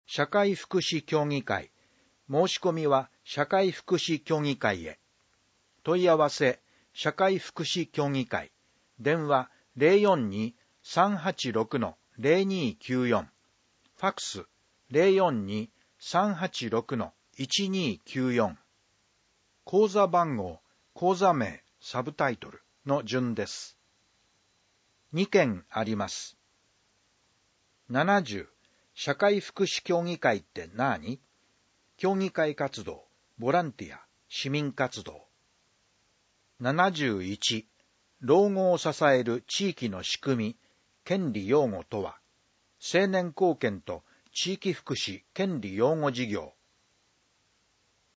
社会福祉協議会。申し込みは社会福祉協議会へ。問い合わせ、社会福祉協議会。電話 042-386-0294。ファックス 042-386-1294。口座番号、口座名、サブタイトルの順です。2件あります。70、社会福祉協議会って何？協議会活動、ボランティア、市民活動。71、老後を支える地域の仕組み、権利擁護とは、青年貢献と地域福祉権利擁護事業。